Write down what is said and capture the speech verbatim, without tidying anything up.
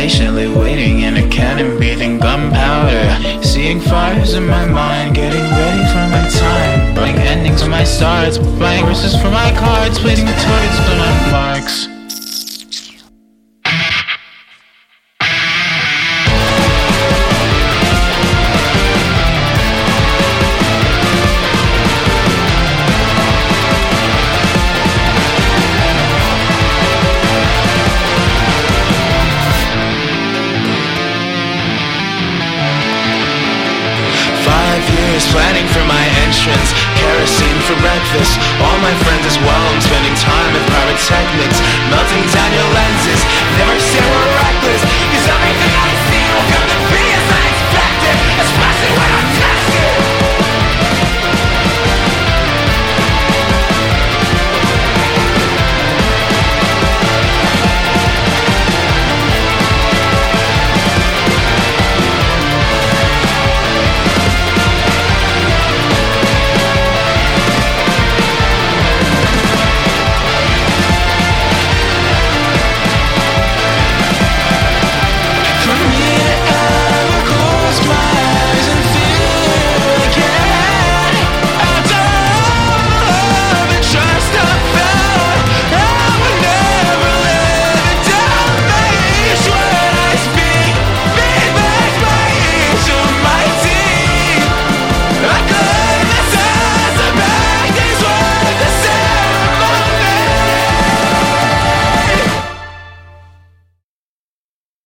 patiently waiting in a cannon, breathing gunpowder. Seeing fires in my mind, getting ready for my time. Writing endings on my stars, buying verses for my cards, waiting targets on my marks. Planning for my entrance, kerosene for breakfast. All my friends as well, I'm spending time with pyrotechnics, melting down your lenses. Never say we're reckless.